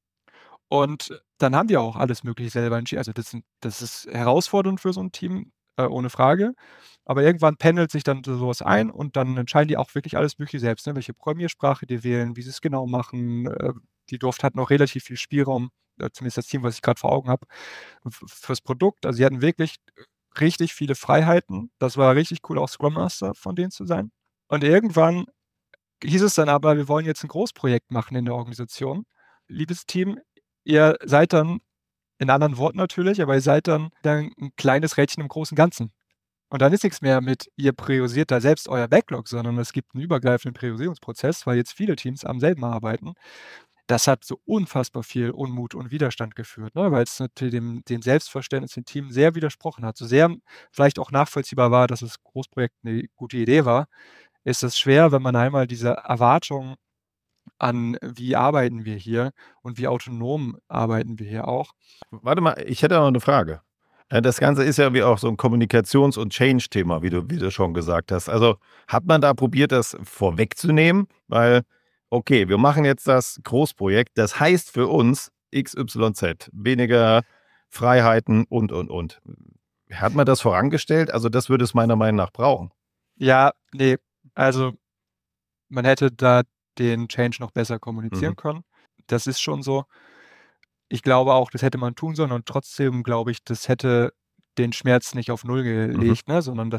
Und dann haben die auch alles Mögliche selber entschieden. Also, das ist herausfordernd für so 'n Team, ohne Frage. Aber irgendwann pendelt sich dann so was ein und dann entscheiden die auch wirklich alles Mögliche selbst, ne? Welche Programmiersprache die wählen, wie sie's genau machen. Die hatten auch relativ viel Spielraum, zumindest das Team, was ich grad vor Augen habe, fürs Produkt. Also, die hatten wirklich richtig viele Freiheiten. Das war richtig cool, auch Scrum Master von denen zu sein. Und irgendwann hieß es dann aber: „Wir wollen jetzt 'n Großprojekt machen in der Organisation. Liebes Team, ihr seid dann“ in anderen Worten natürlich, aber ihr seid dann 'n kleines Rädchen im großen Ganzen. Und dann ist nix mehr mit, ihr priorisiert da selbst euer Backlog, sondern es gibt 'n übergreifenden Priorisierungsprozess, weil jetzt viele Teams am selben arbeiten. Das hat zu unfassbar viel Unmut und Widerstand geführt, ne, weil's natürlich dem Selbstverständnis im Team sehr widersprochen hat. So sehr vielleicht auch nachvollziehbar war, dass das Großprojekt 'ne gute Idee war, ist es schwer, wenn man einmal diese Erwartung an, wie arbeiten wir hier und wie autonom arbeiten wir hier auch. Warte mal, ich hätte noch eine Frage. Das Ganze ist ja wie auch so ein Kommunikations- und Change-Thema, wie du schon gesagt hast. Also, hat man da probiert, das vorwegzunehmen? Weil, okay, wir machen jetzt das Großprojekt, das heißt für uns XYZ, weniger Freiheiten und. Hat man das vorangestellt? Also, das würde es meiner Meinung nach brauchen. Ja, ne, also man hätte da den Change noch besser kommunizieren Mhm. können. Das ist schon so. Ich glaube auch, das hätte man tun sollen und trotzdem glaube ich, das hätte den Schmerz nicht auf Null Mhm. gelegt, ne, sondern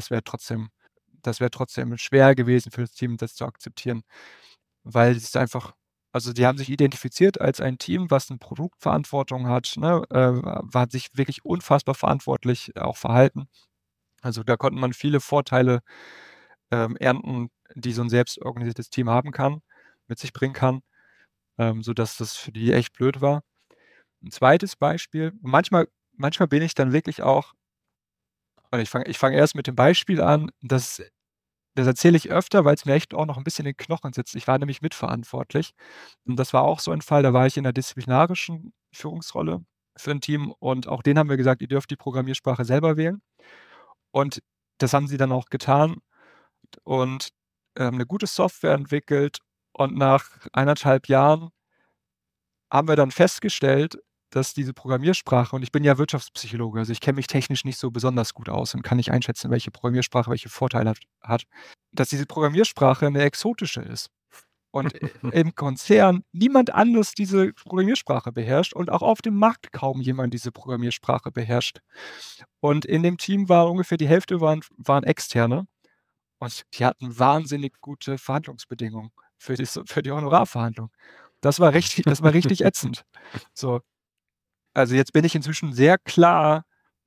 das wäre trotzdem schwer gewesen für das Team, das zu akzeptieren, weil es einfach also, die haben sich identifiziert als ein Team, was 'ne Produktverantwortung hat, ne, hat sich wirklich unfassbar verantwortlich auch verhalten. Also, da konnte man viele Vorteile, ernten, die so 'n selbstorganisiertes Team haben kann mit sich bringen kann, sodass das für die echt blöd war. 'N zweites Beispiel manchmal bin ich dann wirklich auch oder ich fange erst mit dem Beispiel an, das erzähle ich öfter, weil's mir echt auch noch 'n bisschen in den Knochen sitzt. Ich war nämlich mitverantwortlich und das war auch so 'n Fall, da war ich in 'ner disziplinarischen Führungsrolle für 'n Team und auch denen haben wir gesagt: „Ihr dürft die Programmiersprache selber wählen.“ Und das haben sie dann auch getan und, 'ne gute Software entwickelt und nach 1,5 Jahren haben wir dann festgestellt, dass diese Programmiersprache und ich bin ja Wirtschaftspsychologe, also ich kenne mich technisch nicht so besonders gut aus und kann nicht einschätzen, welche Programmiersprache welche Vorteile hat, dass diese Programmiersprache 'ne exotische ist und im Konzern niemand anderes diese Programmiersprache beherrscht und auch auf dem Markt kaum jemand diese Programmiersprache beherrscht. Und in dem Team war ungefähr die Hälfte waren Externe und die hatten wahnsinnig gute Verhandlungsbedingungen für die Honorarverhandlung. Das war richtig ätzend. So, also jetzt bin ich inzwischen sehr klar,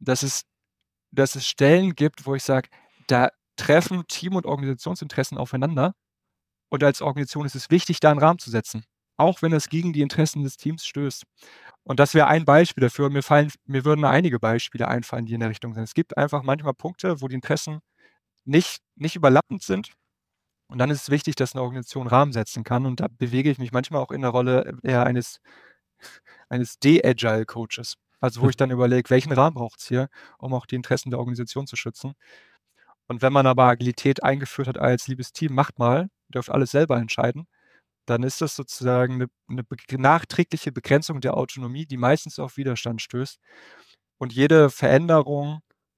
dass es Stellen gibt, wo ich sage, da treffen Team und Organisationsinteressen aufeinander und als Organisation ist es wichtig, da 'n Rahmen zu setzen, auch wenn es gegen die Interessen des Teams stößt. Und das wäre ein Beispiel dafür. Mir würden einige Beispiele einfallen, die in der Richtung sind. Es gibt einfach manchmal Punkte, wo die Interessen nicht überlappend sind. Und dann ist es wichtig, dass 'ne Organisation Rahmen setzen kann. Und da bewege ich mich manchmal auch in der Rolle eher eines De-Agile Coaches. Also, wo ich dann überlege, welchen Rahmen braucht's hier, um auch die Interessen der Organisation zu schützen. Und wenn man aber Agilität eingeführt hat als: „Liebes Team, macht mal, ihr dürft alles selber entscheiden“, dann ist das sozusagen 'ne nachträgliche Begrenzung der Autonomie, die meistens auf Widerstand stößt. Und jede Veränderung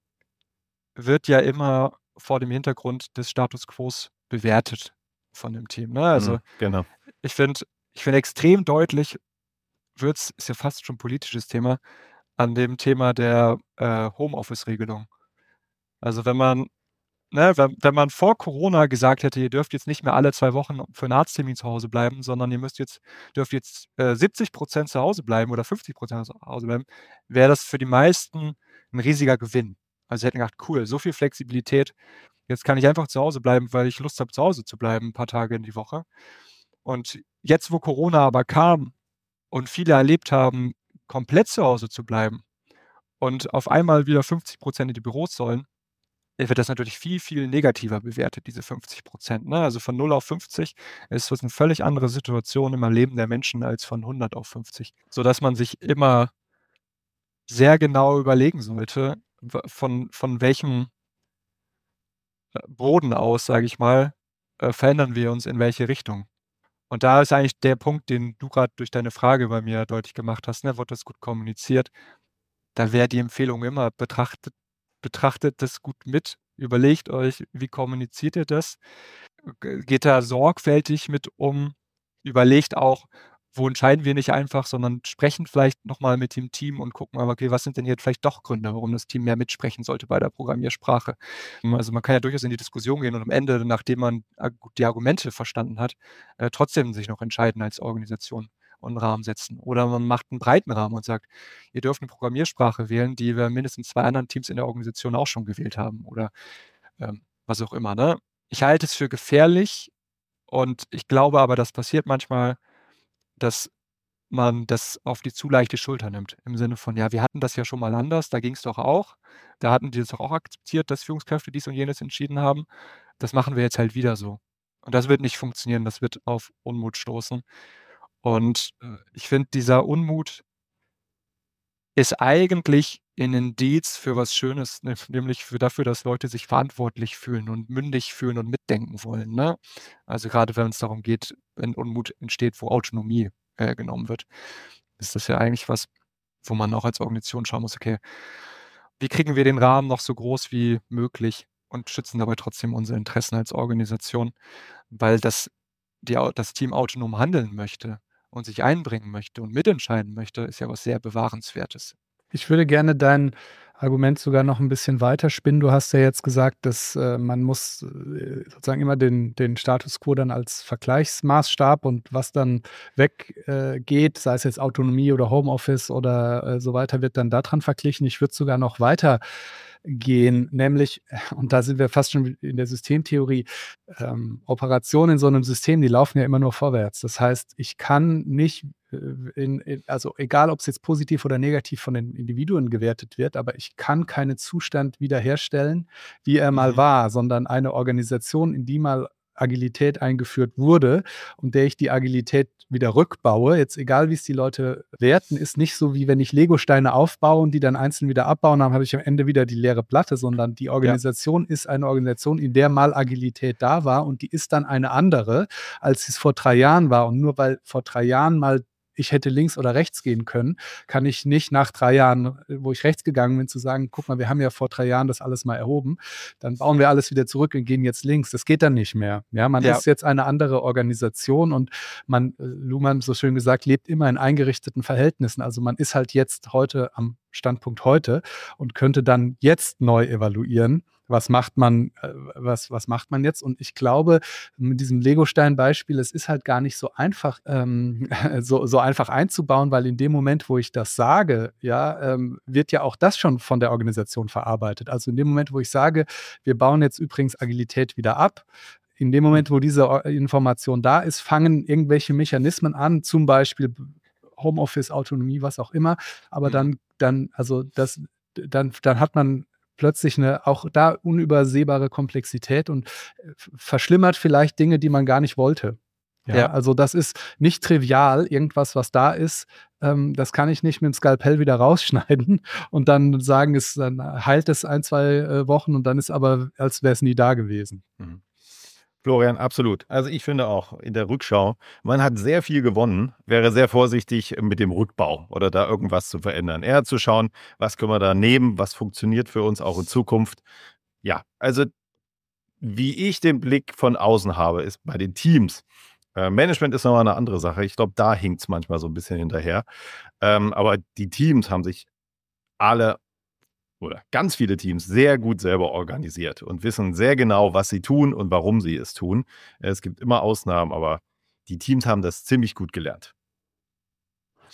wird ja immer vor dem Hintergrund des Status Quos bewertet von dem Team, ne? Also, Genau. ich finde extrem deutlich ist ja fast schon 'n politisches Thema, an dem Thema der, Homeoffice-Regelung. Also, wenn man vor Corona gesagt hätte: „Ihr dürft jetzt nicht mehr alle 2 Wochen für 'n Arzttermin zu Hause bleiben, sondern ihr dürft jetzt, 70% zu Hause bleiben oder 50% zu Hause bleiben“, wäre das für die meisten 'n riesiger Gewinn. Also sie hätten gedacht, cool, so viel Flexibilität. Jetzt kann ich einfach zu Hause bleiben, weil ich Lust habe, zu Hause zu bleiben, ein paar Tage in die Woche. Und jetzt, wo Corona aber kam und viele erlebt haben, komplett zu Hause zu bleiben und auf einmal wieder 50% in die Büros sollen, wird das natürlich viel, viel negativer bewertet, diese 50%. Ne? Also von 0 auf 50 ist das eine völlig andere Situation im Leben der Menschen als von 100 auf 50. Sodass man sich immer sehr genau überlegen sollte, von welchem Boden aus, sage ich mal, verändern wir uns in welche Richtung. Und da ist eigentlich der Punkt, den du gerade durch deine Frage bei mir deutlich gemacht hast, ne? Wird das gut kommuniziert? Da wäre die Empfehlung immer, betrachtet das gut mit, überlegt euch, wie kommuniziert ihr das? Geht da sorgfältig mit um, überlegt auch, wo entscheiden wir nicht einfach, sondern sprechen vielleicht nochmal mit dem Team und gucken mal, okay, was sind denn hier vielleicht doch Gründe, warum das Team mehr mitsprechen sollte bei der Programmiersprache. Also man kann ja durchaus in die Diskussion gehen und am Ende, nachdem man die Argumente verstanden hat, trotzdem sich noch entscheiden als Organisation und einen Rahmen setzen. Oder man macht einen breiten Rahmen und sagt, ihr dürft eine Programmiersprache wählen, die wir mindestens 2 anderen Teams in der Organisation auch schon gewählt haben oder was auch immer. Ne? Ich halte es für gefährlich und ich glaube aber, das passiert manchmal, dass man das auf die zu leichte Schulter nimmt. Im Sinne von, ja, wir hatten das ja schon mal anders, da ging es doch auch. Da hatten die das doch auch akzeptiert, dass Führungskräfte dies und jenes entschieden haben. Das machen wir jetzt halt wieder so. Und das wird nicht funktionieren, das wird auf Unmut stoßen. Und ich finde, dieser Unmut ist eigentlich ein Indiz für was Schönes, nämlich dafür, dass Leute sich verantwortlich fühlen und mündig fühlen und mitdenken wollen. Ne? Also gerade wenn es darum geht, wenn Unmut entsteht, wo Autonomie genommen wird, ist das ja eigentlich was, wo man auch als Organisation schauen muss, okay, wie kriegen wir den Rahmen noch so groß wie möglich und schützen dabei trotzdem unsere Interessen als Organisation, weil das Team autonom handeln möchte und sich einbringen möchte und mitentscheiden möchte, ist ja was sehr Bewahrenswertes. Ich würde gerne dein Argument sogar noch ein bisschen weiter spinnen. Du hast ja jetzt gesagt, dass man muss sozusagen immer den Status quo dann als Vergleichsmaßstab und was dann weggeht, sei es jetzt Autonomie oder Homeoffice oder so weiter, wird dann daran verglichen. Ich würde sogar noch weiter gehen, nämlich, und da sind wir fast schon in der Systemtheorie, Operationen in so einem System, die laufen ja immer nur vorwärts. Das heißt, ich kann nicht, also egal, ob es jetzt positiv oder negativ von den Individuen gewertet wird, aber ich kann keinen Zustand wiederherstellen, wie er mal war, sondern eine Organisation, in die mal Agilität eingeführt wurde und der ich die Agilität wieder rückbaue, jetzt egal wie es die Leute werten, ist nicht so, wie wenn ich Legosteine aufbaue und die dann einzeln wieder abbauen, dann habe ich am Ende wieder die leere Platte, sondern die Organisation ist eine Organisation, in der mal Agilität da war und die ist dann eine andere, als es vor 3 Jahren war. Und nur weil vor 3 Jahren mal ich hätte links oder rechts gehen können, kann ich nicht nach 3 Jahren, wo ich rechts gegangen bin, zu sagen, guck mal, wir haben ja vor 3 Jahren das alles mal erhoben, dann bauen wir alles wieder zurück und gehen jetzt links. Das geht dann nicht mehr. Ja, man ist jetzt eine andere Organisation und man, Luhmann so schön gesagt, lebt immer in eingerichteten Verhältnissen. Also man ist halt jetzt heute am Standpunkt heute und könnte dann jetzt neu evaluieren. Was macht man jetzt? Und ich glaube, mit diesem Legostein-Beispiel, es ist halt gar nicht so einfach, so einfach einzubauen, weil in dem Moment, wo ich das sage, ja, wird ja auch das schon von der Organisation verarbeitet. Also in dem Moment, wo ich sage, wir bauen jetzt übrigens Agilität wieder ab, in dem Moment, wo diese Information da ist, fangen irgendwelche Mechanismen an, zum Beispiel Homeoffice, Autonomie, was auch immer, aber dann hat man plötzlich eine auch da unübersehbare Komplexität und verschlimmert vielleicht Dinge, die man gar nicht wollte. Ja. Also das ist nicht trivial, irgendwas, was da ist, das kann ich nicht mit dem Skalpell wieder rausschneiden und dann sagen, dann heilt es 1, 2 Wochen und dann ist aber, als wäre es nie da gewesen. Mhm. Florian, absolut. Also ich finde auch in der Rückschau, man hat sehr viel gewonnen, wäre sehr vorsichtig mit dem Rückbau oder da irgendwas zu verändern. Eher zu schauen, was können wir da nehmen, was funktioniert für uns auch in Zukunft. Ja, also wie ich den Blick von außen habe, ist bei den Teams. Management ist nochmal eine andere Sache. Ich glaube, da hinkt es manchmal so ein bisschen hinterher. Aber die Teams haben sich alle oder ganz viele Teams sehr gut selber organisiert und wissen sehr genau, was sie tun und warum sie es tun. Es gibt immer Ausnahmen, aber die Teams haben das ziemlich gut gelernt.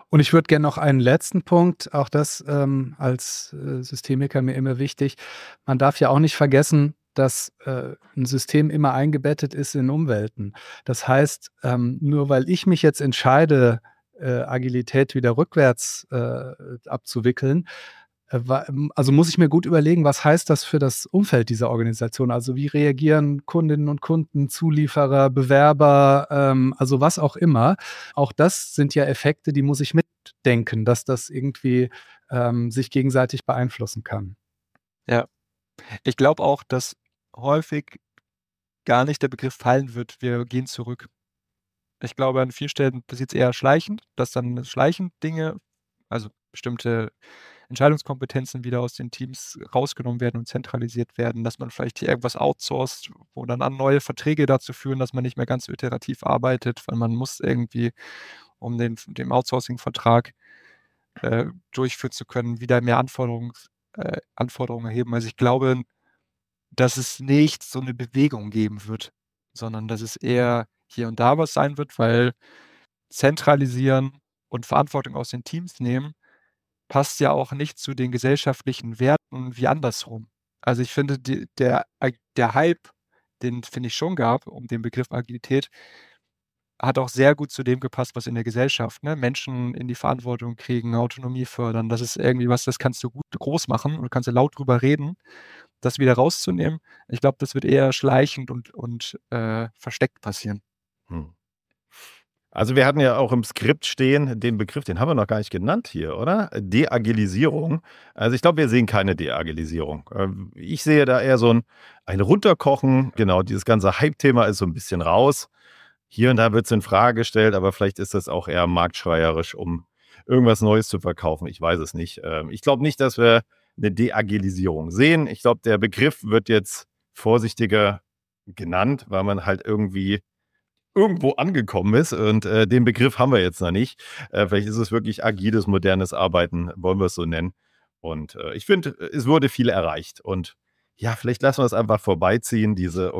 Und ich würde gerne noch einen letzten Punkt, auch das als Systemiker mir immer wichtig. Man darf ja auch nicht vergessen, dass ein System immer eingebettet ist in Umwelten. Das heißt, nur weil ich mich jetzt entscheide, Agilität wieder rückwärts abzuwickeln, also muss ich mir gut überlegen, was heißt das für das Umfeld dieser Organisation? Also wie reagieren Kundinnen und Kunden, Zulieferer, Bewerber, also was auch immer. Auch das sind ja Effekte, die muss ich mitdenken, dass das irgendwie sich gegenseitig beeinflussen kann. Ja, ich glaube auch, dass häufig gar nicht der Begriff fallen wird, wir gehen zurück. Ich glaube, an vielen Stellen passiert es eher schleichend, dass dann schleichend Dinge, also bestimmte Entscheidungskompetenzen wieder aus den Teams rausgenommen werden und zentralisiert werden, dass man vielleicht hier irgendwas outsourced, wo dann an neue Verträge dazu führen, dass man nicht mehr ganz so iterativ arbeitet, weil man muss irgendwie, um dem Outsourcing-Vertrag durchführen zu können, wieder mehr Anforderungen erheben. Also ich glaube, dass es nicht so eine Bewegung geben wird, sondern dass es eher hier und da was sein wird, weil zentralisieren und Verantwortung aus den Teams nehmen passt ja auch nicht zu den gesellschaftlichen Werten wie andersrum. Also ich finde, der Hype, den finde ich schon gab, um den Begriff Agilität, hat auch sehr gut zu dem gepasst, was in der Gesellschaft, ne? Menschen in die Verantwortung kriegen, Autonomie fördern. Das ist irgendwie was, das kannst du gut groß machen und kannst du laut drüber reden. Das wieder rauszunehmen, ich glaube, das wird eher schleichend und versteckt passieren. Also wir hatten ja auch im Skript stehen, den Begriff, den haben wir noch gar nicht genannt hier, oder? Deagilisierung. Also ich glaube, wir sehen keine Deagilisierung. Ich sehe da eher so ein Runterkochen. Genau, dieses ganze Hype-Thema ist so ein bisschen raus. Hier und da wird es in Frage gestellt, aber vielleicht ist das auch eher marktschreierisch, um irgendwas Neues zu verkaufen. Ich weiß es nicht. Ich glaube nicht, dass wir eine Deagilisierung sehen. Ich glaube, der Begriff wird jetzt vorsichtiger genannt, weil man halt irgendwo angekommen ist und den Begriff haben wir jetzt noch nicht. Vielleicht ist es wirklich agiles, modernes Arbeiten, wollen wir es so nennen. Und ich finde, es wurde viel erreicht und ja, vielleicht lassen wir es einfach vorbeiziehen,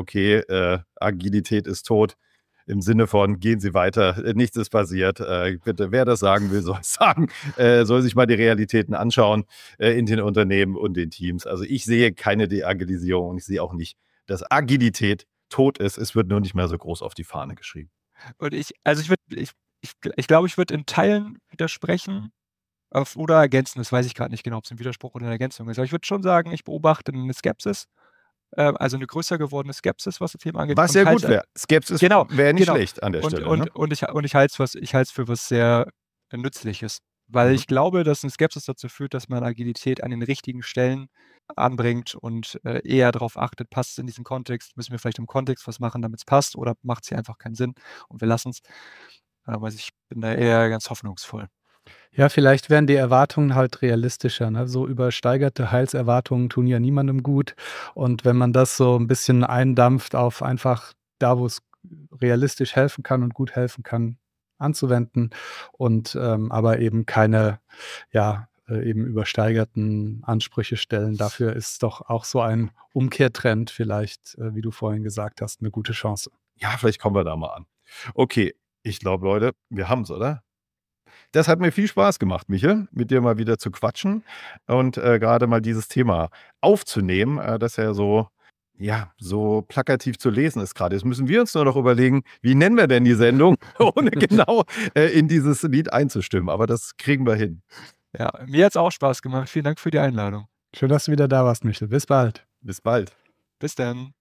Agilität ist tot, im Sinne von, gehen Sie weiter, nichts ist passiert. Bitte, wer das sagen will, soll es sagen, soll sich mal die Realitäten anschauen in den Unternehmen und den Teams. Also ich sehe keine Deagilisierung und ich sehe auch nicht, dass Agilität tot ist. Es wird nur nicht mehr so groß auf die Fahne geschrieben. Und ich glaube, ich würde in Teilen widersprechen oder ergänzen. Das weiß ich gerade nicht genau, ob es ein Widerspruch oder eine Ergänzung ist. Aber ich würde schon sagen, ich beobachte eine Skepsis, also eine größer gewordene Skepsis, was das Thema angeht. Was sehr gut wäre. Skepsis wäre nicht schlecht an der Stelle. Und ich halte es für was sehr Nützliches. Weil ich glaube, dass eine Skepsis dazu führt, dass man Agilität an den richtigen Stellen anbringt und eher darauf achtet, passt es in diesen Kontext, müssen wir vielleicht im Kontext was machen, damit es passt, oder macht es hier einfach keinen Sinn und wir lassen es. Aber ich bin da eher ganz hoffnungsvoll. Ja, vielleicht werden die Erwartungen halt realistischer. Ne? So übersteigerte Heilserwartungen tun ja niemandem gut. Und wenn man das so ein bisschen eindampft auf einfach da, wo es realistisch helfen kann und gut helfen kann, anzuwenden und aber eben keine, eben übersteigerten Ansprüche stellen. Dafür ist doch auch so ein Umkehrtrend vielleicht, wie du vorhin gesagt hast, eine gute Chance. Ja, vielleicht kommen wir da mal an. Okay, ich glaube, Leute, wir haben es, oder? Das hat mir viel Spaß gemacht, Michel, mit dir mal wieder zu quatschen und gerade mal dieses Thema aufzunehmen, das ja so plakativ zu lesen ist gerade. Jetzt müssen wir uns nur noch überlegen, wie nennen wir denn die Sendung, ohne genau in dieses Lied einzustimmen. Aber das kriegen wir hin. Ja, mir hat es auch Spaß gemacht. Vielen Dank für die Einladung. Schön, dass du wieder da warst, Michel. Bis bald. Bis bald. Bis dann.